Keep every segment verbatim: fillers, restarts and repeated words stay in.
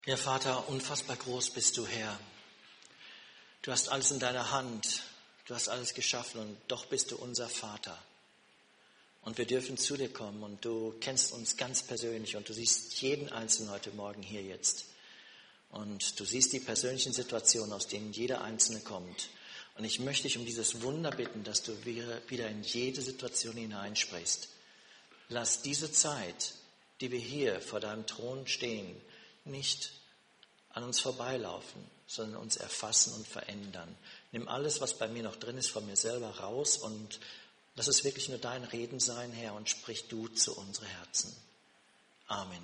Ja, Vater, unfassbar groß bist du, Herr. Du hast alles in deiner Hand, du hast alles geschaffen und doch bist du unser Vater. Und wir dürfen zu dir kommen und du kennst uns ganz persönlich und du siehst jeden Einzelnen heute Morgen hier jetzt. Und du siehst die persönlichen Situationen, aus denen jeder Einzelne kommt. Und ich möchte dich um dieses Wunder bitten, dass du wieder in jede Situation hineinsprichst. Lass diese Zeit, die wir hier vor deinem Thron stehen, nicht an uns vorbeilaufen, sondern uns erfassen und verändern. Nimm alles, was bei mir noch drin ist, von mir selber raus und lass es wirklich nur dein Reden sein, Herr, und sprich du zu unseren Herzen. Amen.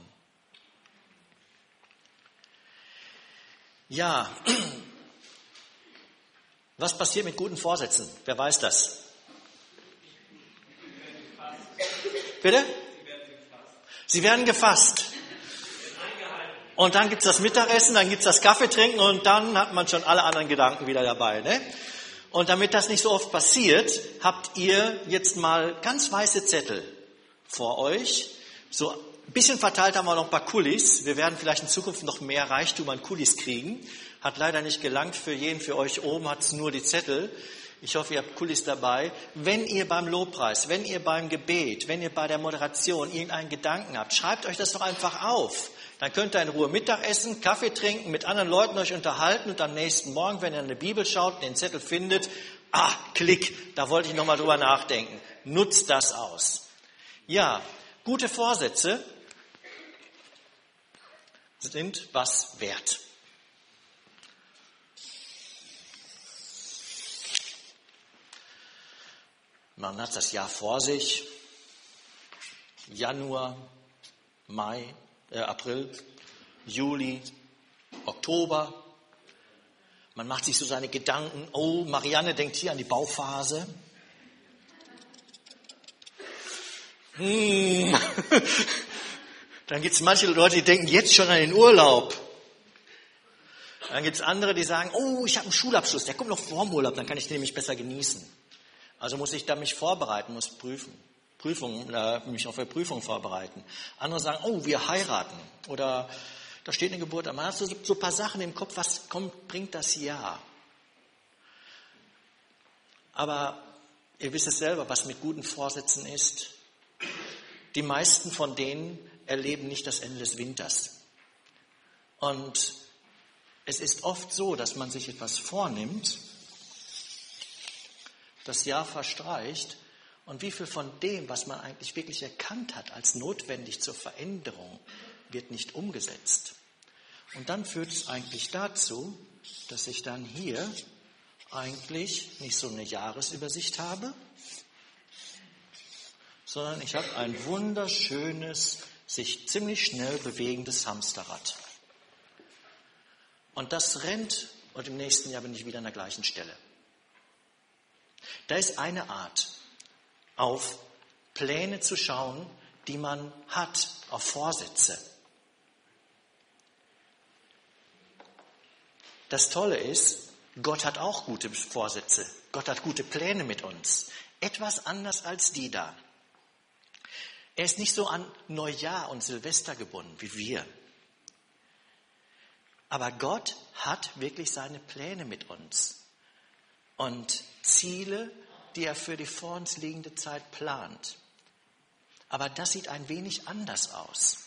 Ja, was passiert mit guten Vorsätzen? Wer weiß das? Bitte? Sie werden gefasst. Und dann gibt es das Mittagessen, dann gibt es das Kaffeetrinken und dann hat man schon alle anderen Gedanken wieder dabei. Ne? Und damit das nicht so oft passiert, habt ihr jetzt mal ganz weiße Zettel vor euch. So ein bisschen verteilt haben wir noch ein paar Kulis. Wir werden vielleicht in Zukunft noch mehr Reichtum an Kulis kriegen. Hat leider nicht gelangt für jeden, für euch oben hat es nur die Zettel. Ich hoffe, ihr habt Kulis dabei. Wenn ihr beim Lobpreis, wenn ihr beim Gebet, wenn ihr bei der Moderation irgendeinen Gedanken habt, schreibt euch das doch einfach auf. Dann könnt ihr in Ruhe Mittag essen, Kaffee trinken, mit anderen Leuten euch unterhalten und am nächsten Morgen, wenn ihr in der Bibel schaut, den Zettel findet, ah, klick, da wollte ich nochmal drüber nachdenken. Nutzt das aus. Ja, gute Vorsätze sind was wert. Man hat das Jahr vor sich, Januar, Mai, äh, April, Juli, Oktober. Man macht sich so seine Gedanken, oh, Marianne denkt hier an die Bauphase. Hm. Dann gibt es manche Leute, die denken jetzt schon an den Urlaub. Dann gibt es andere, die sagen, oh, ich habe einen Schulabschluss, der kommt noch vor dem Urlaub, dann kann ich den nämlich besser genießen. Also muss ich da mich vorbereiten, muss prüfen. Prüfung, äh, mich auf eine Prüfung vorbereiten. Andere sagen, oh, wir heiraten. Oder da steht eine Geburt an. Man hat so, so ein paar Sachen im Kopf, was kommt, bringt das Jahr. Aber ihr wisst es selber, was mit guten Vorsätzen ist. Die meisten von denen erleben nicht das Ende des Winters. Und es ist oft so, dass man sich etwas vornimmt, das Jahr verstreicht, und wie viel von dem, was man eigentlich wirklich erkannt hat als notwendig zur Veränderung, wird nicht umgesetzt. Und dann führt es eigentlich dazu, dass ich dann hier eigentlich nicht so eine Jahresübersicht habe, sondern ich habe ein wunderschönes, sich ziemlich schnell bewegendes Hamsterrad. Und das rennt und im nächsten Jahr bin ich wieder an der gleichen Stelle. Da ist eine Art, auf Pläne zu schauen, die man hat, auf Vorsätze. Das Tolle ist, Gott hat auch gute Vorsätze. Gott hat gute Pläne mit uns. Etwas anders als die da. Er ist nicht so an Neujahr und Silvester gebunden wie wir. Aber Gott hat wirklich seine Pläne mit uns. Und Ziele, die er für die vor uns liegende Zeit plant. Aber das sieht ein wenig anders aus.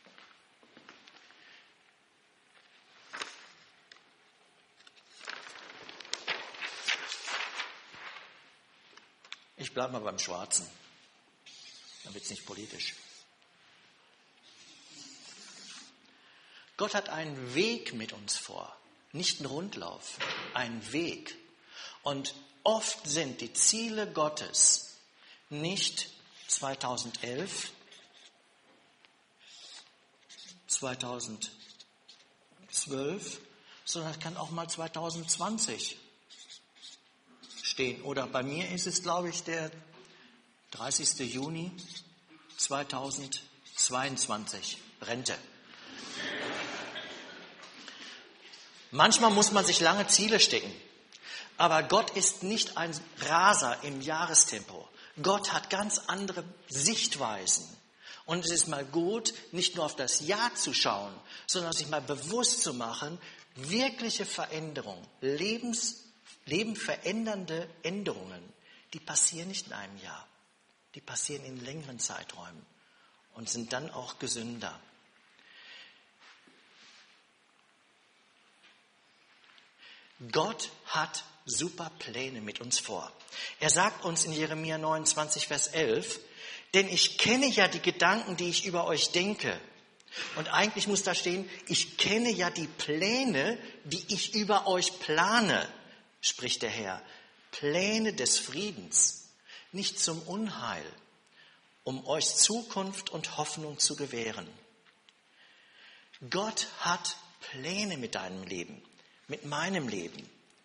Ich bleibe mal beim Schwarzen. Dann wird es nicht politisch. Gott hat einen Weg mit uns vor. Nicht einen Rundlauf, einen Weg. Und oft sind die Ziele Gottes nicht zweitausendelf, zweitausendzwölf, sondern es kann auch mal zweitausendzwanzig stehen. Oder bei mir ist es, glaube ich, der dreißigster Juni zweitausendzweiundzwanzig, Rente. Manchmal muss man sich lange Ziele stecken. Aber Gott ist nicht ein Raser im Jahrestempo. Gott hat ganz andere Sichtweisen. Und es ist mal gut, nicht nur auf das Ja zu schauen, sondern sich mal bewusst zu machen, wirkliche Veränderung, Lebens, lebenverändernde Änderungen, die passieren nicht in einem Jahr. Die passieren in längeren Zeiträumen und sind dann auch gesünder. Gott hat super Pläne mit uns vor. Er sagt uns in Jeremia neunundzwanzig, Vers elf, denn ich kenne ja die Gedanken, die ich über euch denke. Und eigentlich muss da stehen, ich kenne ja die Pläne, die ich über euch plane, spricht der Herr. Pläne des Friedens, nicht zum Unheil, um euch Zukunft und Hoffnung zu gewähren. Gott hat Pläne mit deinem Leben, mit meinem Leben.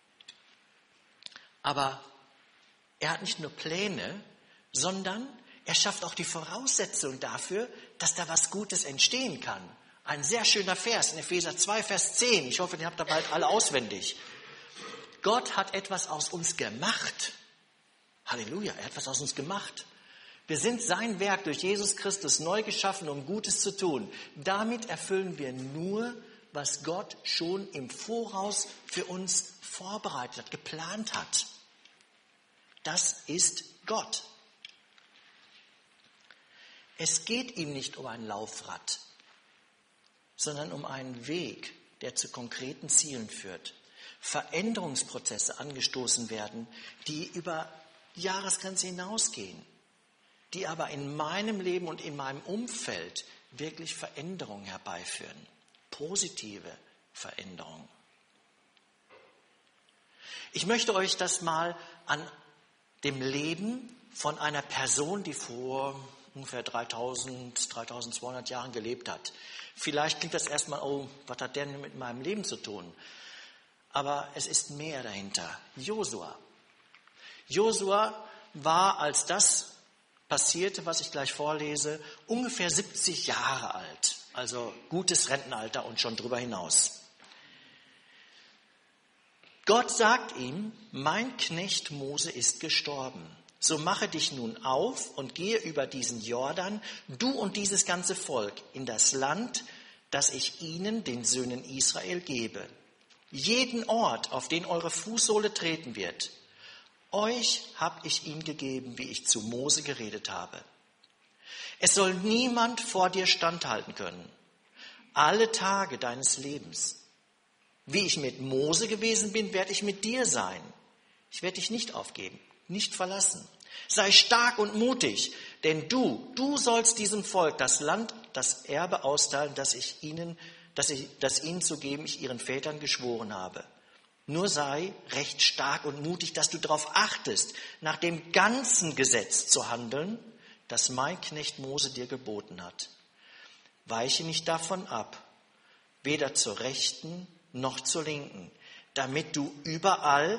Aber er hat nicht nur Pläne, sondern er schafft auch die Voraussetzung dafür, dass da was Gutes entstehen kann. Ein sehr schöner Vers in Epheser zwei, Vers zehn. Ich hoffe, den habt ihr bald alle auswendig. Gott hat etwas aus uns gemacht. Halleluja, er hat etwas aus uns gemacht. Wir sind sein Werk durch Jesus Christus neu geschaffen, um Gutes zu tun. Damit erfüllen wir nur, was Gott schon im Voraus für uns vorbereitet hat, geplant hat. Das ist Gott. Es geht ihm nicht um ein Laufrad, sondern um einen Weg, der zu konkreten Zielen führt. Veränderungsprozesse angestoßen werden, die über die Jahresgrenze hinausgehen, die aber in meinem Leben und in meinem Umfeld wirklich Veränderungen herbeiführen. Positive Veränderungen. Ich möchte euch das mal an dem Leben von einer Person, die vor ungefähr dreitausend, dreitausendzweihundert Jahren gelebt hat. Vielleicht klingt das erstmal, oh, was hat der denn mit meinem Leben zu tun? Aber es ist mehr dahinter. Josua. Josua war, als das passierte, was ich gleich vorlese, ungefähr siebzig Jahre alt. Also gutes Rentenalter und schon drüber hinaus. Gott sagt ihm, mein Knecht Mose ist gestorben. So mache dich nun auf und gehe über diesen Jordan, du und dieses ganze Volk, in das Land, das ich ihnen, den Söhnen Israel, gebe. Jeden Ort, auf den eure Fußsohle treten wird, euch habe ich ihm gegeben, wie ich zu Mose geredet habe. Es soll niemand vor dir standhalten können, alle Tage deines Lebens. Wie ich mit Mose gewesen bin, werde ich mit dir sein. Ich werde dich nicht aufgeben, nicht verlassen. Sei stark und mutig, denn du, du sollst diesem Volk das Land, das Erbe austeilen, das ich ihnen, das ich, das ihnen zu geben, ich ihren Vätern geschworen habe. Nur sei recht stark und mutig, dass du darauf achtest, nach dem ganzen Gesetz zu handeln, das mein Knecht Mose dir geboten hat. Weiche nicht davon ab, weder zur Rechten noch zur Linken, damit du überall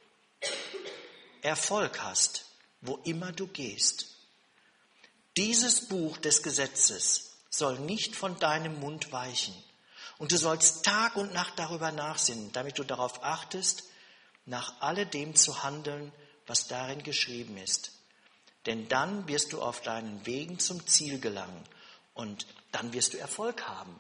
Erfolg hast, wo immer du gehst. Dieses Buch des Gesetzes soll nicht von deinem Mund weichen. Und du sollst Tag und Nacht darüber nachsinnen, damit du darauf achtest, nach alledem zu handeln, was darin geschrieben ist. Denn dann wirst du auf deinen Wegen zum Ziel gelangen und dann wirst du Erfolg haben.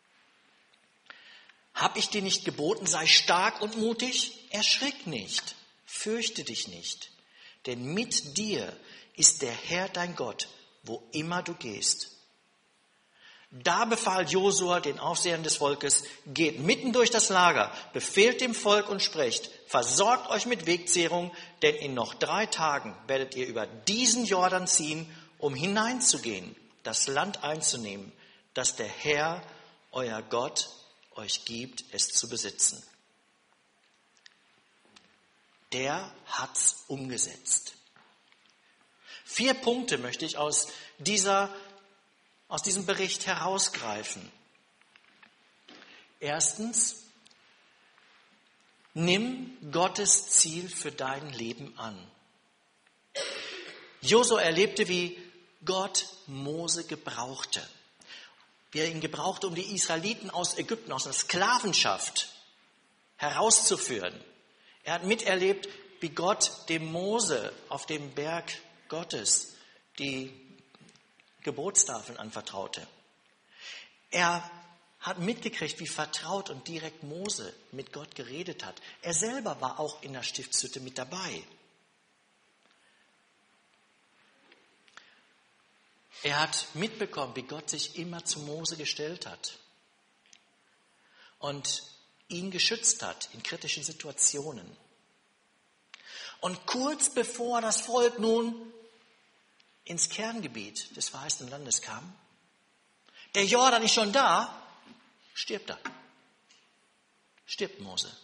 Hab ich dir nicht geboten, sei stark und mutig? Erschrick nicht, fürchte dich nicht. Denn mit dir ist der Herr dein Gott, wo immer du gehst. Da befahl Josua den Aufsehern des Volkes, geht mitten durch das Lager, befehlt dem Volk und sprecht, versorgt euch mit Wegzehrung, denn in noch drei Tagen werdet ihr über diesen Jordan ziehen, um hineinzugehen, das Land einzunehmen, das der Herr, euer Gott, euch gibt, es zu besitzen. Der hat's umgesetzt. Vier Punkte möchte ich aus dieser aus diesem Bericht herausgreifen. Erstens, nimm Gottes Ziel für dein Leben an. Josua erlebte, wie Gott Mose gebrauchte. Wie er ihn gebrauchte, um die Israeliten aus Ägypten, aus der Sklavenschaft herauszuführen. Er hat miterlebt, wie Gott dem Mose auf dem Berg Gottes die Gebotstafeln anvertraute. Er hat mitgekriegt, wie vertraut und direkt Mose mit Gott geredet hat. Er selber war auch in der Stiftshütte mit dabei. Er hat mitbekommen, wie Gott sich immer zu Mose gestellt hat und ihn geschützt hat in kritischen Situationen. Und kurz bevor das Volk nun ins Kerngebiet des verheißenen Landes kam, der Jordan ist schon da, stirbt er. Stirbt Mose.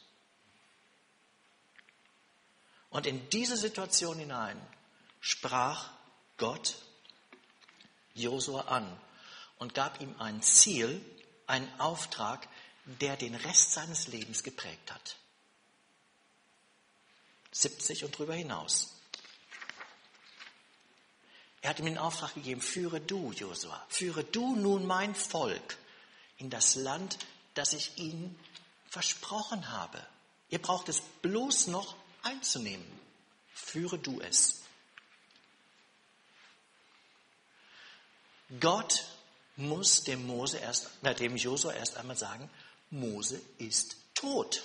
Und in diese Situation hinein sprach Gott Josua an und gab ihm ein Ziel, einen Auftrag, der den Rest seines Lebens geprägt hat. siebzig und darüber hinaus. Er hat ihm den Auftrag gegeben, führe du, Josua, führe du nun mein Volk in das Land, das ich ihnen versprochen habe. Ihr braucht es bloß noch einzunehmen. Führe du es. Gott muss dem Mose erst, na, dem Josua erst einmal sagen, Mose ist tot.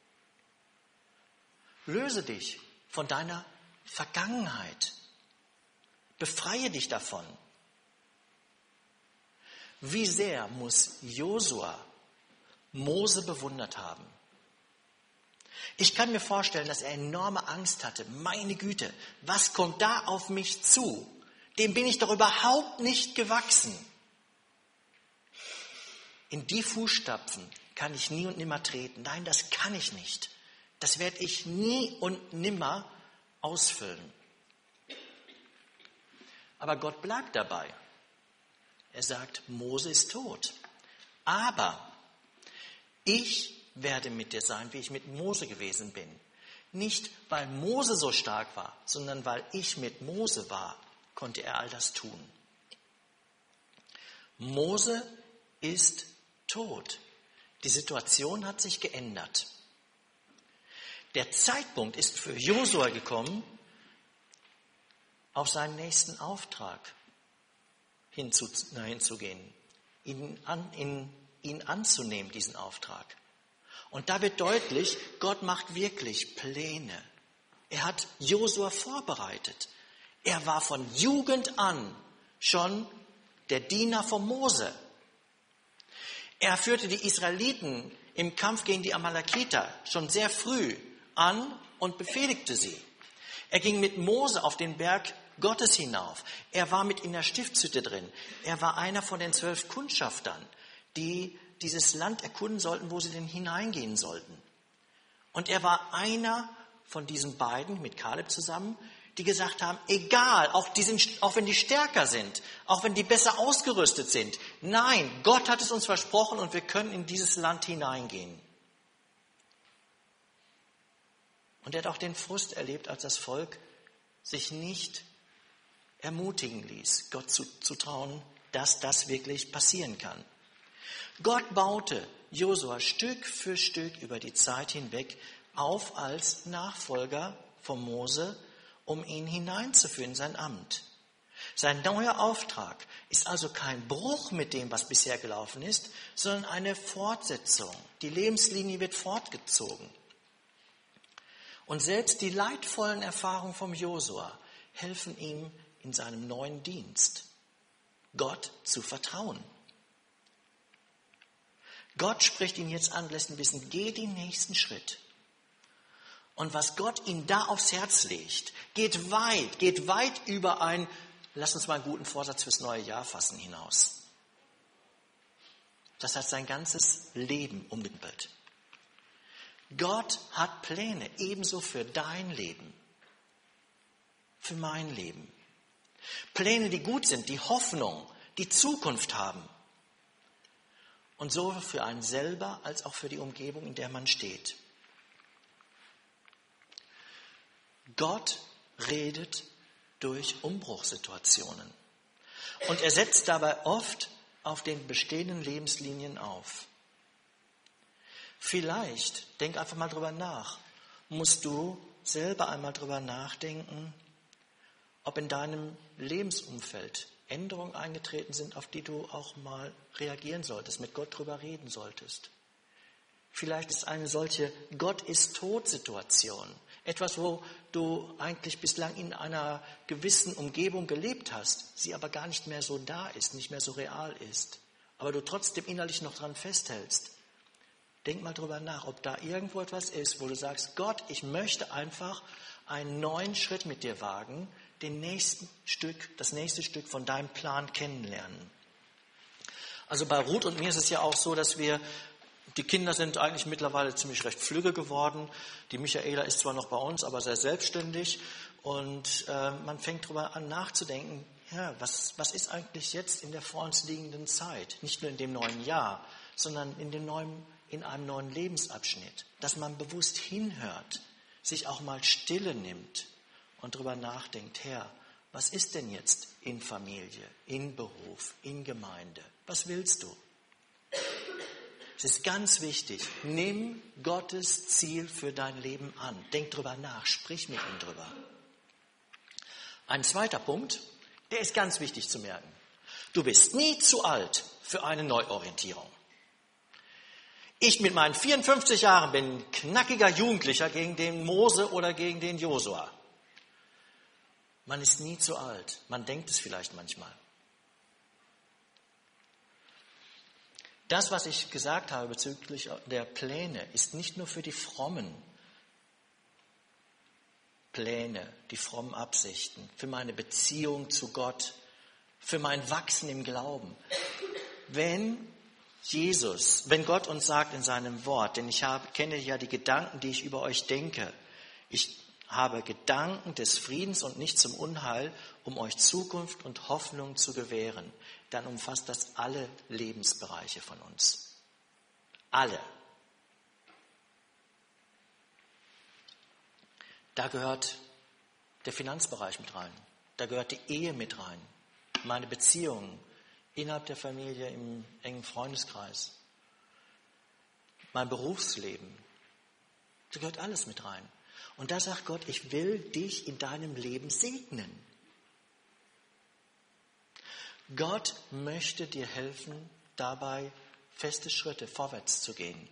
Löse dich von deiner Vergangenheit. Befreie dich davon. Wie sehr muss Josua Mose bewundert haben? Ich kann mir vorstellen, dass er enorme Angst hatte. Meine Güte, was kommt da auf mich zu? Dem bin ich doch überhaupt nicht gewachsen. In die Fußstapfen kann ich nie und nimmer treten. Nein, das kann ich nicht. Das werde ich nie und nimmer ausfüllen. Aber Gott bleibt dabei. Er sagt, Mose ist tot. Aber ich werde mit dir sein, wie ich mit Mose gewesen bin. Nicht, weil Mose so stark war, sondern weil ich mit Mose war, konnte er all das tun. Mose ist tot. Die Situation hat sich geändert. Der Zeitpunkt ist für Josua gekommen, auf seinen nächsten Auftrag hinzu, na, hinzugehen, ihn, an, in, ihn anzunehmen, diesen Auftrag. Und da wird deutlich, Gott macht wirklich Pläne. Er hat Josua vorbereitet. Er war von Jugend an schon der Diener von Mose. Er führte die Israeliten im Kampf gegen die Amalekiter schon sehr früh an und befehligte sie. Er ging mit Mose auf den Berg Gottes hinauf. Er war mit in der Stiftshütte drin. Er war einer von den zwölf Kundschaftern, die dieses Land erkunden sollten, wo sie denn hineingehen sollten. Und er war einer von diesen beiden, mit Kaleb zusammen, die gesagt haben, egal, auch, die sind, auch wenn die stärker sind, auch wenn die besser ausgerüstet sind, nein, Gott hat es uns versprochen und wir können in dieses Land hineingehen. Und er hat auch den Frust erlebt, als das Volk sich nicht ermutigen ließ, Gott zu, zu trauen, dass das wirklich passieren kann. Gott baute Josua Stück für Stück über die Zeit hinweg auf als Nachfolger von Mose, um ihn hineinzuführen in sein Amt. Sein neuer Auftrag ist also kein Bruch mit dem, was bisher gelaufen ist, sondern eine Fortsetzung. Die Lebenslinie wird fortgezogen. Und selbst die leidvollen Erfahrungen vom Josua helfen ihm in seinem neuen Dienst, Gott zu vertrauen. Gott spricht ihn jetzt an, lässt ihn wissen, geh den nächsten Schritt. Und was Gott ihm da aufs Herz legt, geht weit, geht weit über ein, lass uns mal einen guten Vorsatz fürs neue Jahr fassen, hinaus. Das hat sein ganzes Leben umgekrempelt. Gott hat Pläne, ebenso für dein Leben, für mein Leben. Pläne, die gut sind, die Hoffnung, die Zukunft haben. Und so für einen selber als auch für die Umgebung, in der man steht. Gott redet durch Umbruchssituationen. Und er setzt dabei oft auf den bestehenden Lebenslinien auf. Vielleicht, denk einfach mal drüber nach, musst du selber einmal drüber nachdenken, ob in deinem Lebensumfeld Änderungen eingetreten sind, auf die du auch mal reagieren solltest, mit Gott drüber reden solltest. Vielleicht ist eine solche Gott-ist-tot-Situation etwas, wo du eigentlich bislang in einer gewissen Umgebung gelebt hast, sie aber gar nicht mehr so da ist, nicht mehr so real ist, aber du trotzdem innerlich noch dran festhältst. Denk mal drüber nach, ob da irgendwo etwas ist, wo du sagst, Gott, ich möchte einfach einen neuen Schritt mit dir wagen, den nächsten Stück, das nächste Stück von deinem Plan kennenlernen. Also bei Ruth und mir ist es ja auch so, dass wir, die Kinder sind eigentlich mittlerweile ziemlich recht flügge geworden. Die Michaela ist zwar noch bei uns, aber sehr selbstständig. Und äh, man fängt darüber an nachzudenken, ja, was, was ist eigentlich jetzt in der vor uns liegenden Zeit? Nicht nur in dem neuen Jahr, sondern in, dem neuen, in einem neuen Lebensabschnitt. Dass man bewusst hinhört, sich auch mal Stille nimmt und darüber nachdenkt, Herr, was ist denn jetzt in Familie, in Beruf, in Gemeinde? Was willst du? Es ist ganz wichtig, nimm Gottes Ziel für dein Leben an. Denk drüber nach, sprich mit ihm drüber. Ein zweiter Punkt, der ist ganz wichtig zu merken. Du bist nie zu alt für eine Neuorientierung. Ich mit meinen vierundfünfzig Jahren bin ein knackiger Jugendlicher gegen den Mose oder gegen den Josua. Man ist nie zu alt. Man denkt es vielleicht manchmal. Das, was ich gesagt habe bezüglich der Pläne, ist nicht nur für die frommen Pläne, die frommen Absichten, für meine Beziehung zu Gott, für mein Wachsen im Glauben. Wenn Jesus, wenn Gott uns sagt in seinem Wort, denn ich habe, kenne ja die Gedanken, die ich über euch denke, ich habe Gedanken des Friedens und nicht zum Unheil, um euch Zukunft und Hoffnung zu gewähren, dann umfasst das alle Lebensbereiche von uns. Alle. Da gehört der Finanzbereich mit rein, da gehört die Ehe mit rein, meine Beziehungen innerhalb der Familie, im engen Freundeskreis, mein Berufsleben, da gehört alles mit rein. Und da sagt Gott, ich will dich in deinem Leben segnen. Gott möchte dir helfen, dabei feste Schritte vorwärts zu gehen.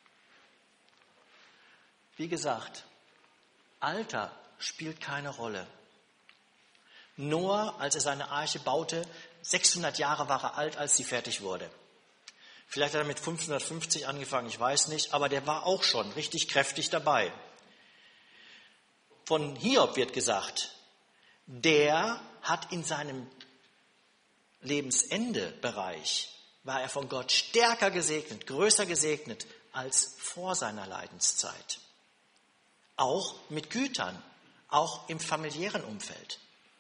Wie gesagt, Alter spielt keine Rolle. Noah, als er seine Arche baute, sechshundert Jahre war er alt, als sie fertig wurde. Vielleicht hat er mit fünfhundertfünfzig angefangen, ich weiß nicht, aber der war auch schon richtig kräftig dabei. Von Hiob wird gesagt, der hat in seinem Lebensendebereich, war er von Gott stärker gesegnet, größer gesegnet als vor seiner Leidenszeit. Auch mit Gütern, auch im familiären Umfeld.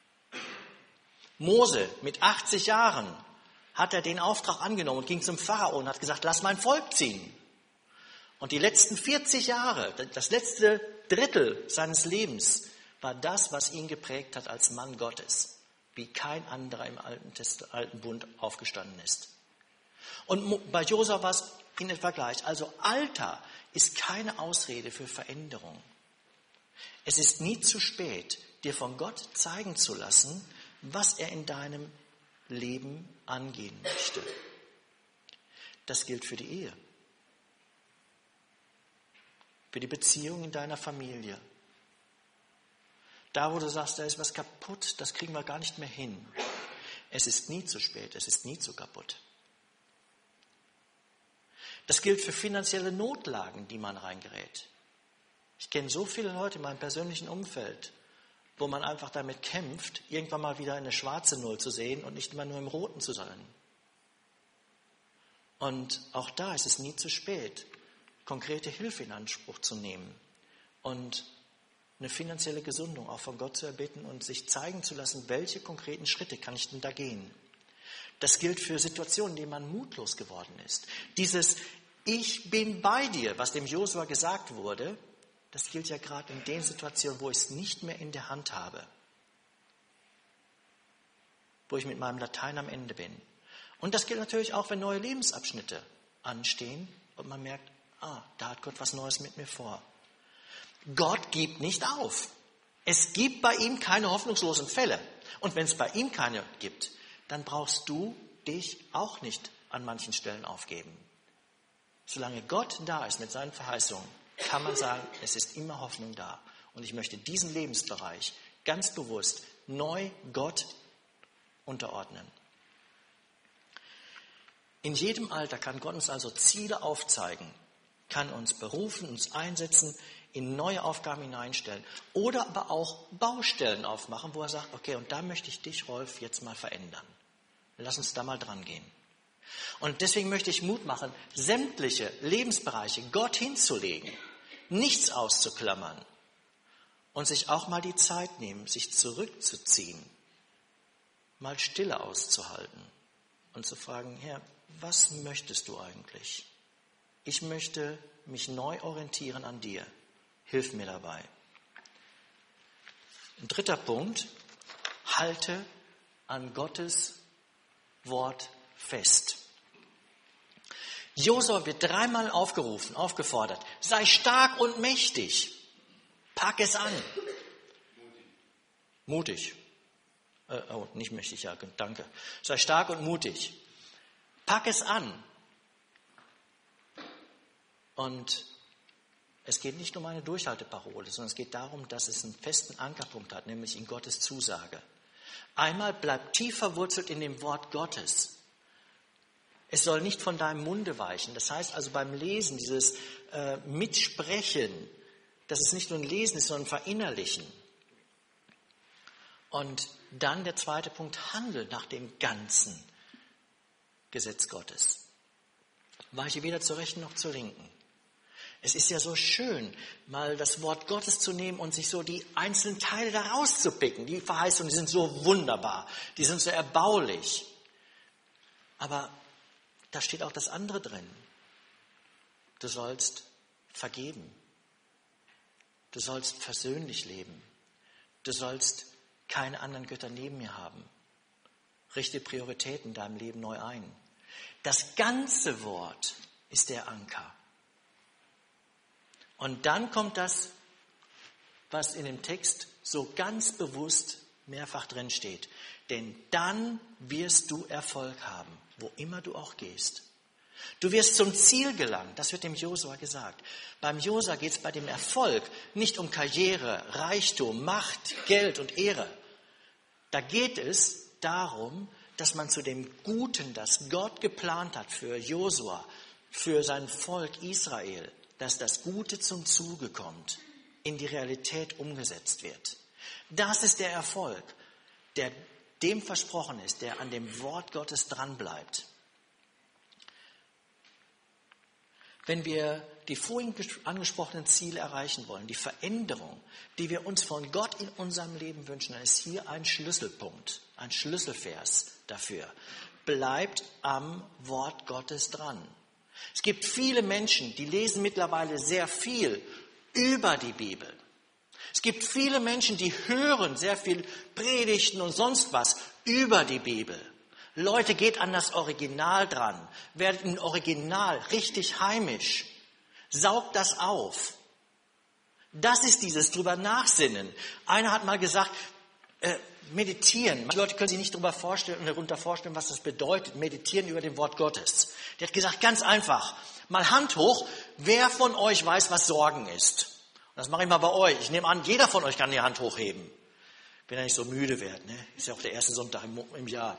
Mose mit achtzig Jahren hat er den Auftrag angenommen und ging zum Pharao und hat gesagt, lass mein Volk ziehen. Und die letzten vierzig Jahre, das letzte Drittel seines Lebens, war das, was ihn geprägt hat als Mann Gottes, wie kein anderer im Alten, Test, Alten Bund aufgestanden ist. Und bei Josua war es in etwa gleich. Also Alter ist keine Ausrede für Veränderung. Es ist nie zu spät, dir von Gott zeigen zu lassen, was er in deinem Leben angehen möchte. Das gilt für die Ehe, für die Beziehung in deiner Familie. Da, wo du sagst, da ist was kaputt, das kriegen wir gar nicht mehr hin. Es ist nie zu spät, es ist nie zu kaputt. Das gilt für finanzielle Notlagen, die man reingerät. Ich kenne so viele Leute in meinem persönlichen Umfeld, wo man einfach damit kämpft, irgendwann mal wieder eine schwarze Null zu sehen und nicht immer nur im Roten zu sein. Und auch da ist es nie zu spät, konkrete Hilfe in Anspruch zu nehmen und eine finanzielle Gesundung auch von Gott zu erbitten und sich zeigen zu lassen, welche konkreten Schritte kann ich denn da gehen. Das gilt für Situationen, in denen man mutlos geworden ist. Dieses Ich bin bei dir, was dem Josua gesagt wurde, das gilt ja gerade in den Situationen, wo ich es nicht mehr in der Hand habe. Wo ich mit meinem Latein am Ende bin. Und das gilt natürlich auch, wenn neue Lebensabschnitte anstehen und man merkt, ah, da hat Gott was Neues mit mir vor. Gott gibt nicht auf. Es gibt bei ihm keine hoffnungslosen Fälle. Und wenn es bei ihm keine gibt, dann brauchst du dich auch nicht an manchen Stellen aufgeben. Solange Gott da ist mit seinen Verheißungen, kann man sagen, es ist immer Hoffnung da. Und ich möchte diesen Lebensbereich ganz bewusst neu Gott unterordnen. In jedem Alter kann Gott uns also Ziele aufzeigen, kann uns berufen, uns einsetzen, in neue Aufgaben hineinstellen oder aber auch Baustellen aufmachen, wo er sagt, okay, und da möchte ich dich, Rolf, jetzt mal verändern. Lass uns da mal dran gehen. Und deswegen möchte ich Mut machen, sämtliche Lebensbereiche Gott hinzulegen, nichts auszuklammern und sich auch mal die Zeit nehmen, sich zurückzuziehen, mal Stille auszuhalten und zu fragen, Herr, was möchtest du eigentlich? Ich möchte mich neu orientieren an dir. Hilf mir dabei. Ein dritter Punkt, halte an Gottes Wort fest. Josua wird dreimal aufgerufen, aufgefordert, sei stark und mächtig. Pack es an. Mutig. Äh, oh, nicht mächtig, ja, danke. Sei stark und mutig. Pack es an. Und es geht nicht um eine Durchhalteparole, sondern es geht darum, dass es einen festen Ankerpunkt hat, nämlich in Gottes Zusage. Einmal bleib tief verwurzelt in dem Wort Gottes. Es soll nicht von deinem Munde weichen. Das heißt also beim Lesen, dieses äh, Mitsprechen, dass es nicht nur ein Lesen ist, sondern ein Verinnerlichen. Und dann der zweite Punkt, handel nach dem ganzen Gesetz Gottes. Weiche weder zur Rechten noch zur Linken. Es ist ja so schön, mal das Wort Gottes zu nehmen und sich so die einzelnen Teile da rauszupicken. Die Verheißungen, die sind so wunderbar, die sind so erbaulich. Aber da steht auch das andere drin. Du sollst vergeben. Du sollst versöhnlich leben. Du sollst keine anderen Götter neben mir haben. Richte Prioritäten in deinem Leben neu ein. Das ganze Wort ist der Anker. Und dann kommt das, was in dem Text so ganz bewusst mehrfach drin steht. Denn dann wirst du Erfolg haben, wo immer du auch gehst. Du wirst zum Ziel gelangen, das wird dem Josua gesagt. Beim Josua geht es bei dem Erfolg nicht um Karriere, Reichtum, Macht, Geld und Ehre. Da geht es darum, dass man zu dem Guten, das Gott geplant hat für Josua, für sein Volk Israel, dass das Gute zum Zuge kommt, in die Realität umgesetzt wird. Das ist der Erfolg, der dem versprochen ist, der an dem Wort Gottes dranbleibt. Wenn wir die vorhin angesprochenen Ziele erreichen wollen, die Veränderung, die wir uns von Gott in unserem Leben wünschen, dann ist hier ein Schlüsselpunkt, ein Schlüsselvers dafür. Bleibt am Wort Gottes dran. Es gibt viele Menschen, die lesen mittlerweile sehr viel über die Bibel. Es gibt viele Menschen, die hören sehr viel Predigten und sonst was über die Bibel. Leute, geht an das Original dran, werdet im Original richtig heimisch, saugt das auf. Das ist dieses drüber nachsinnen. Einer hat mal gesagt, äh, meditieren. Die Leute können sich nicht darüber vorstellen und darunter vorstellen, was das bedeutet, meditieren über dem Wort Gottes. Der hat gesagt, ganz einfach, mal Hand hoch, wer von euch weiß, was Sorgen ist? Und das mache ich mal bei euch. Ich nehme an, jeder von euch kann die Hand hochheben. Wenn er nicht so müde wird, ne? Ist ja auch der erste Sonntag im, im Jahr.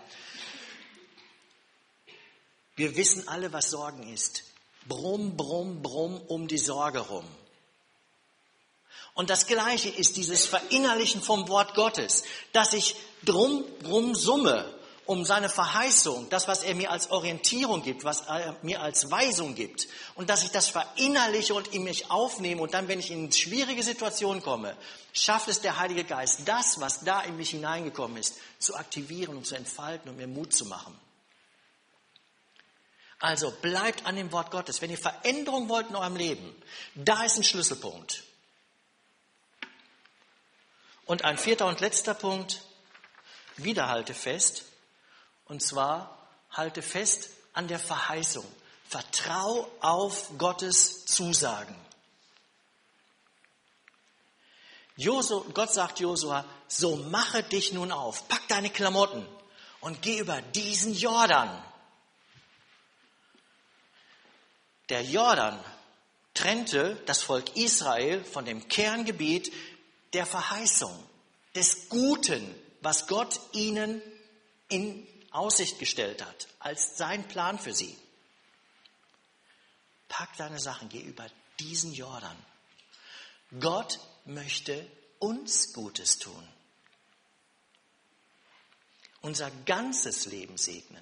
Wir wissen alle, was Sorgen ist. Brumm, brumm, brumm um die Sorge rum. Und das Gleiche ist dieses Verinnerlichen vom Wort Gottes, dass ich drum, drum summe um seine Verheißung, das, was er mir als Orientierung gibt, was er mir als Weisung gibt. Und dass ich das verinnerliche und in mich aufnehme und dann, wenn ich in schwierige Situationen komme, schafft es der Heilige Geist, das, was da in mich hineingekommen ist, zu aktivieren und zu entfalten und mir Mut zu machen. Also bleibt an dem Wort Gottes. Wenn ihr Veränderung wollt in eurem Leben, da ist ein Schlüsselpunkt. Und ein vierter und letzter Punkt, wieder halte fest. Und zwar halte fest an der Verheißung. Vertrau auf Gottes Zusagen. Josua, Gott sagt Josua, so mache dich nun auf, pack deine Klamotten und geh über diesen Jordan. Der Jordan trennte das Volk Israel von dem Kerngebiet der Verheißung, des Guten, was Gott ihnen in Aussicht gestellt hat, als sein Plan für sie. Pack deine Sachen, geh über diesen Jordan. Gott möchte uns Gutes tun. Unser ganzes Leben segnen.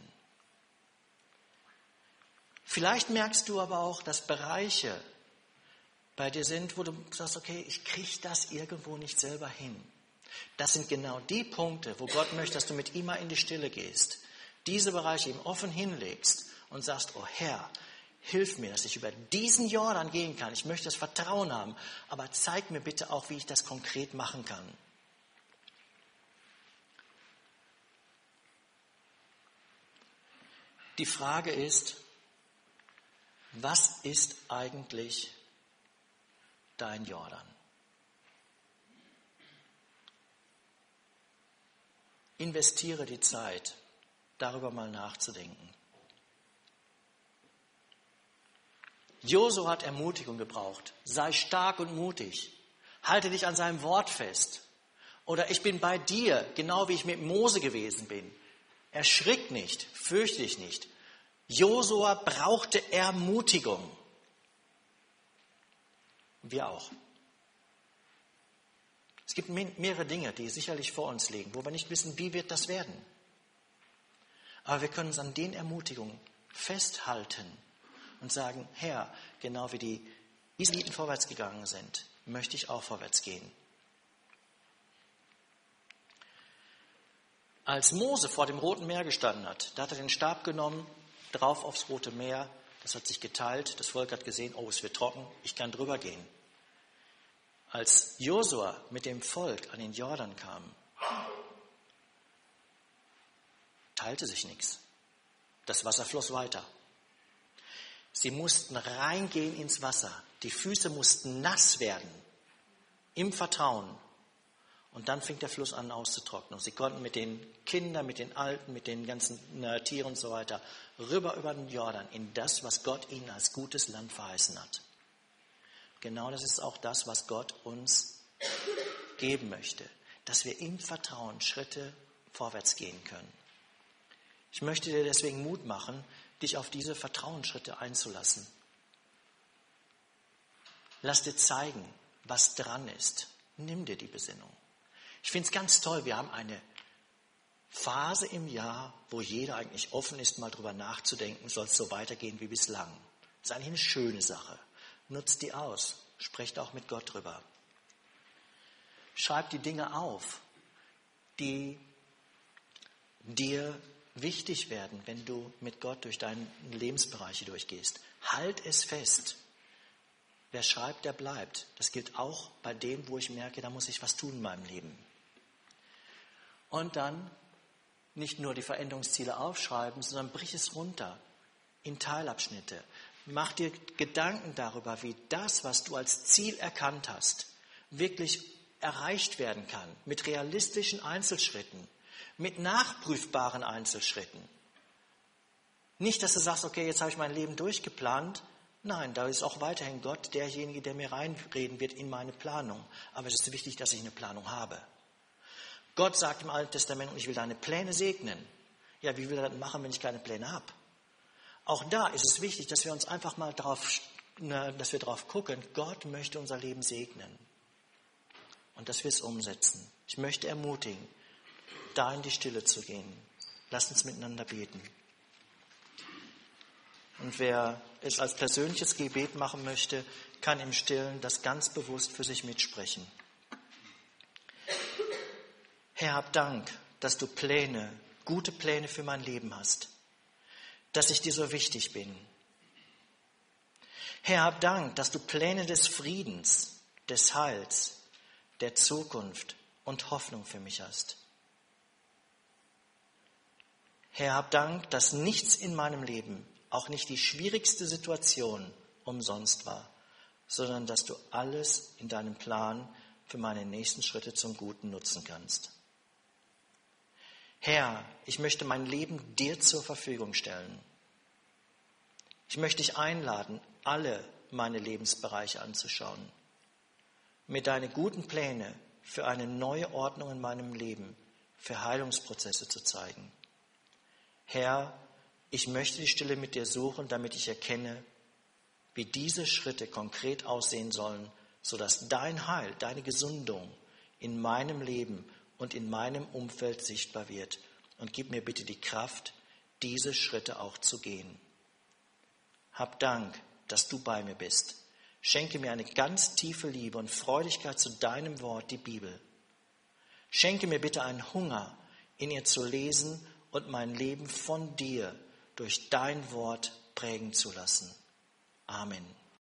Vielleicht merkst du aber auch, dass Bereiche bei dir sind, wo du sagst, okay, ich kriege das irgendwo nicht selber hin. Das sind genau die Punkte, wo Gott möchte, dass du mit ihm mal in die Stille gehst, diese Bereiche ihm offen hinlegst und sagst, oh Herr, hilf mir, dass ich über diesen Jordan gehen kann. Ich möchte das Vertrauen haben, aber zeig mir bitte auch, wie ich das konkret machen kann. Die Frage ist, was ist eigentlich dein Jordan? Investiere die Zeit, darüber mal nachzudenken. Josua hat Ermutigung gebraucht. Sei stark und mutig. Halte dich an seinem Wort fest. Oder ich bin bei dir, genau wie ich mit Mose gewesen bin. Erschrick nicht, fürchte dich nicht. Josua brauchte Ermutigung. Wir auch. Es gibt mehrere Dinge, die sicherlich vor uns liegen, wo wir nicht wissen, wie wird das werden. Aber wir können uns an den Ermutigungen festhalten und sagen, Herr, genau wie die Israeliten vorwärts gegangen sind, möchte ich auch vorwärts gehen. Als Mose vor dem Roten Meer gestanden hat, da hat er den Stab genommen, drauf aufs Rote Meer, das hat sich geteilt, das Volk hat gesehen, oh, es wird trocken, ich kann drüber gehen. Als Josua mit dem Volk an den Jordan kam, teilte sich nichts. Das Wasser floss weiter. Sie mussten reingehen ins Wasser. Die Füße mussten nass werden. Im Vertrauen. Und dann fing der Fluss an auszutrocknen. Und sie konnten mit den Kindern, mit den Alten, mit den ganzen äh, Tieren und so weiter rüber über den Jordan in das, was Gott ihnen als gutes Land verheißen hat. Genau das ist auch das, was Gott uns geben möchte. Dass wir im Vertrauen Schritte vorwärts gehen können. Ich möchte dir deswegen Mut machen, dich auf diese Vertrauensschritte einzulassen. Lass dir zeigen, was dran ist. Nimm dir die Besinnung. Ich finde es ganz toll, wir haben eine Phase im Jahr, wo jeder eigentlich offen ist, mal drüber nachzudenken, soll es so weitergehen wie bislang. Das ist eigentlich eine schöne Sache. Nutzt die aus. Sprecht auch mit Gott drüber. Schreib die Dinge auf, die dir wichtig werden, wenn du mit Gott durch deine Lebensbereiche durchgehst. Halt es fest. Wer schreibt, der bleibt. Das gilt auch bei dem, wo ich merke, da muss ich was tun in meinem Leben. Und dann nicht nur die Veränderungsziele aufschreiben, sondern brich es runter in Teilabschnitte. Mach dir Gedanken darüber, wie das, was du als Ziel erkannt hast, wirklich erreicht werden kann. Mit realistischen Einzelschritten, mit nachprüfbaren Einzelschritten. Nicht, dass du sagst, okay, jetzt habe ich mein Leben durchgeplant. Nein, da ist auch weiterhin Gott derjenige, der mir reinreden wird in meine Planung. Aber es ist wichtig, dass ich eine Planung habe. Gott sagt im Alten Testament, ich will deine Pläne segnen. Ja, wie will er das machen, wenn ich keine Pläne habe? Auch da ist es wichtig, dass wir uns einfach mal drauf, dass wir drauf gucken, Gott möchte unser Leben segnen. Und dass wir es umsetzen. Ich möchte ermutigen, da in die Stille zu gehen. Lasst uns miteinander beten. Und wer es als persönliches Gebet machen möchte, kann im Stillen das ganz bewusst für sich mitsprechen. Herr, hab Dank, dass du Pläne, gute Pläne für mein Leben hast, dass ich dir so wichtig bin. Herr, hab Dank, dass du Pläne des Friedens, des Heils, der Zukunft und Hoffnung für mich hast. Herr, hab Dank, dass nichts in meinem Leben, auch nicht die schwierigste Situation, umsonst war, sondern dass du alles in deinem Plan für meine nächsten Schritte zum Guten nutzen kannst. Herr, ich möchte mein Leben dir zur Verfügung stellen. Ich möchte dich einladen, alle meine Lebensbereiche anzuschauen, mir deine guten Pläne für eine neue Ordnung in meinem Leben, für Heilungsprozesse zu zeigen. Herr, ich möchte die Stille mit dir suchen, damit ich erkenne, wie diese Schritte konkret aussehen sollen, sodass dein Heil, deine Gesundung in meinem Leben und in meinem Umfeld sichtbar wird. Und gib mir bitte die Kraft, diese Schritte auch zu gehen. Hab Dank, dass du bei mir bist. Schenke mir eine ganz tiefe Liebe und Freudigkeit zu deinem Wort, die Bibel. Schenke mir bitte einen Hunger, in ihr zu lesen und mein Leben von dir durch dein Wort prägen zu lassen. Amen.